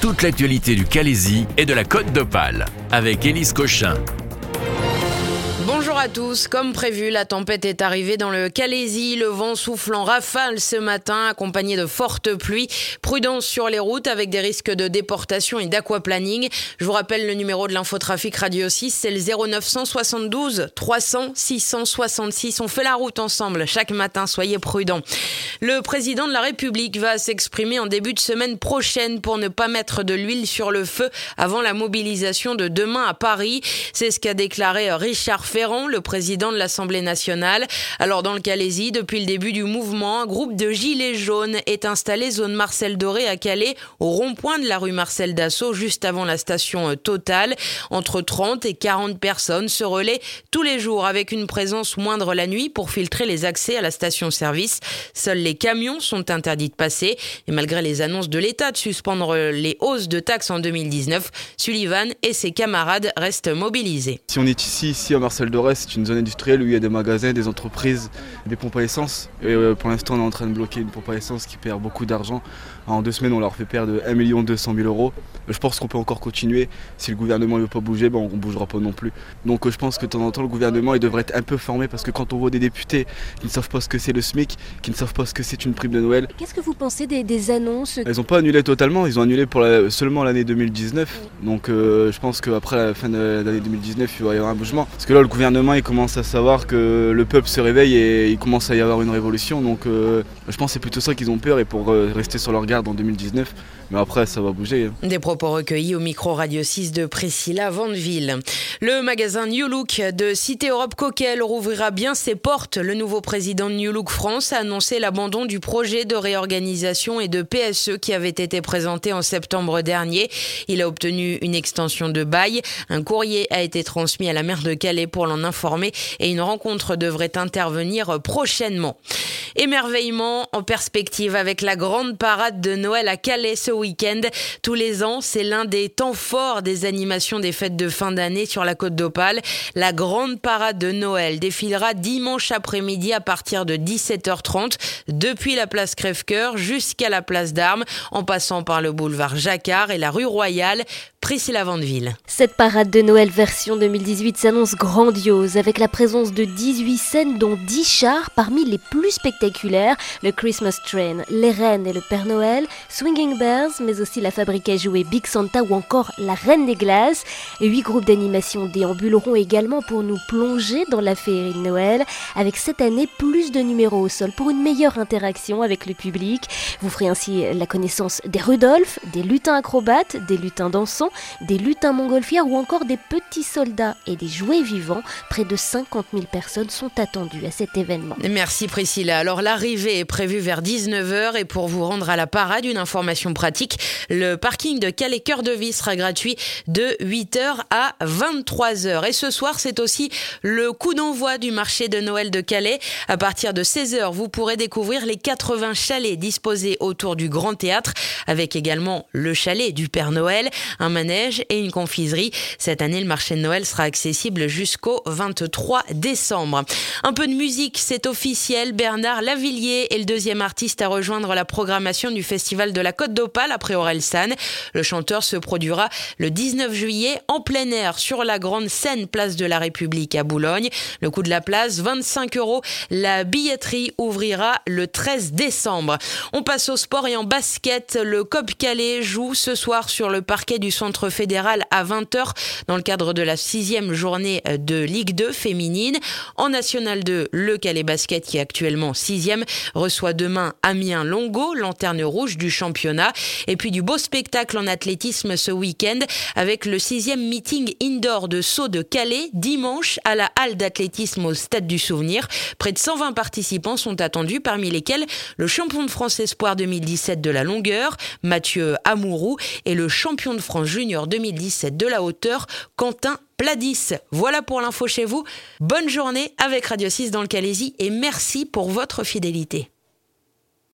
toute l'actualité du Calaisis et de la Côte d'Opale avec Élise Cochin. Bonjour à tous, comme prévu, la tempête est arrivée dans le Calaisis, le vent souffle en rafale ce matin, accompagné de fortes pluies. Prudence sur les routes avec des risques de déportation et d'aquaplaning. Je vous rappelle le numéro de l'infotrafic Radio 6, c'est le 0972 300 666. On fait la route ensemble chaque matin, soyez prudents. Le président de la République va s'exprimer en début de semaine prochaine pour ne pas mettre de l'huile sur le feu avant la mobilisation de demain à Paris. C'est ce qu'a déclaré Richard Ferrand, le président de l'Assemblée nationale. Alors dans le Calaisis, depuis le début du mouvement, un groupe de gilets jaunes est installé zone Marcel Doré à Calais, au rond-point de la rue Marcel Dassault, juste avant la station Total. Entre 30 et 40 personnes se relaient tous les jours avec une présence moindre la nuit pour filtrer les accès à la station-service. Seuls les camions sont interdits de passer. Et malgré les annonces de l'État de suspendre les hausses de taxes en 2019, Sullivan et ses camarades restent mobilisés. Si on est ici à Marcel Doré, c'est une zone industrielle où il y a des magasins, des entreprises, des pompes à essence. Et pour l'instant, on est en train de bloquer une pompe à essence qui perd beaucoup d'argent. En 2 semaines, on leur fait perdre 1 200 000 euros. Je pense qu'on peut encore continuer. Si le gouvernement ne veut pas bouger, on ne bougera pas non plus. Donc je pense que de temps en temps, le gouvernement il devrait être un peu formé parce que quand on voit des députés qui ne savent pas ce que c'est le SMIC, qui ne savent pas ce que c'est une prime de Noël. Qu'est-ce que vous pensez des annonces ? Elles n'ont pas annulé totalement, ils ont annulé pour seulement l'année 2019. Donc je pense qu'après la fin de l'année 2019, il va y avoir un bougement. Parce que là, le gouvernement il commence à savoir que le peuple se réveille et il commence à y avoir une révolution. Donc je pense que c'est plutôt ça qu'ils ont peur et pour rester sur leur garde en 2019. Mais après, ça va bouger. Des propos recueillis au micro Radio 6 de Priscilla Vandeville. Le magasin New Look de Cité Europe Coquel rouvrira bien ses portes. Le nouveau président de New Look France a annoncé l'abandon du projet de réorganisation et de PSE qui avait été présenté en septembre dernier. Il a obtenu une extension de bail. Un courrier a été transmis à la maire de Calais pour l'en informer et une rencontre devrait intervenir prochainement. Émerveillement en perspective avec la grande parade de Noël à Calais ce week-end. Tous les ans, c'est l'un des temps forts des animations des fêtes de fin d'année sur la Côte d'Opale. La grande parade de Noël défilera dimanche après-midi à partir de 17h30 depuis la place Crèvecoeur jusqu'à la place d'Armes en passant par le boulevard Jacquard et la rue Royale. Priscilla Vandeville. Cette parade de Noël version 2018 s'annonce grandiose avec la présence de 18 scènes dont 10 chars parmi les plus spectaculaires, le Christmas Train, les Reines et le Père Noël, Swinging Bears, mais aussi la fabrique à jouets Big Santa ou encore la Reine des Glaces. 8 groupes d'animation déambuleront également pour nous plonger dans la féerie de Noël avec cette année plus de numéros au sol pour une meilleure interaction avec le public. Vous ferez ainsi la connaissance des Rudolph, des lutins acrobates, des lutins dansants, des lutins montgolfières ou encore des petits soldats et des jouets vivants. Près de 50 000 personnes sont attendues à cet événement. Merci Priscilla. Alors l'arrivée est prévue vers 19h et pour vous rendre à la parade, une information pratique, le parking de Calais Cœur de Vie sera gratuit de 8h à 23h. Et ce soir, c'est aussi le coup d'envoi du marché de Noël de Calais. À partir de 16h, vous pourrez découvrir les 80 chalets disposés autour du Grand Théâtre avec également le chalet du Père Noël, un manège et une confiserie. Cette année, le marché de Noël sera accessible jusqu'au 23 décembre. Un peu de musique, c'est officiel. Bernard Lavilliers est le deuxième artiste à rejoindre la programmation du Festival de la Côte d'Opale après Orelsan. Le chanteur se produira le 19 juillet en plein air sur la grande scène place de la République à Boulogne. Le coût de la place, 25 €. La billetterie ouvrira le 13 décembre. On passe au sport et en basket. Le COP Calais joue ce soir sur le parquet du Centre fédéral à 20h dans le cadre de la 6e journée de Ligue 2 féminine. En National 2, le Calais Basket, qui est actuellement 6e, reçoit demain Amiens-Longo, lanterne rouge du championnat. Et puis du beau spectacle en athlétisme ce week-end avec le 6e meeting indoor de saut de Calais dimanche à la halle d'athlétisme au Stade du Souvenir. Près de 120 participants sont attendus, parmi lesquels le champion de France Espoir 2017 de la longueur, Mathieu Amourou, et le champion de France Junior 2017 de la hauteur, Quentin Pladis. Voilà pour l'info chez vous. Bonne journée avec Radio 6 dans le Calaisis et merci pour votre fidélité.